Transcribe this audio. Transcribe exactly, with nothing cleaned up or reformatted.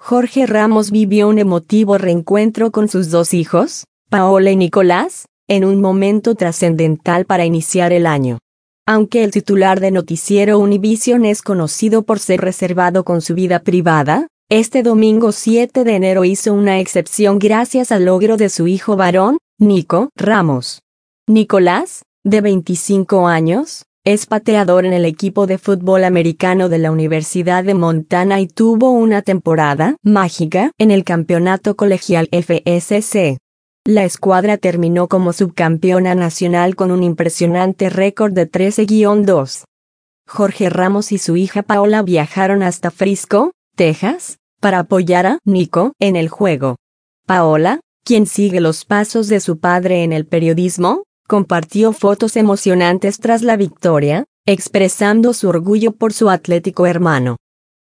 Jorge Ramos vivió un emotivo reencuentro con sus dos hijos, Paola y Nicolás, en un momento trascendental para iniciar el año. Aunque el titular de Noticiero Univisión es conocido por ser reservado con su vida privada, este domingo siete de enero hizo una excepción gracias al logro de su hijo varón, Nico Ramos. Nicolás, de veinticinco años, es pateador en el equipo de fútbol americano de la Universidad de Montana y tuvo una temporada mágica en el campeonato colegial F S C. La escuadra terminó como subcampeona nacional con un impresionante récord de trece a dos. Jorge Ramos y su hija Paola viajaron hasta Frisco, Texas, para apoyar a Nico en el juego. Paola, quien sigue los pasos de su padre en el periodismo, compartió fotos emocionantes tras la victoria, expresando su orgullo por su atlético hermano.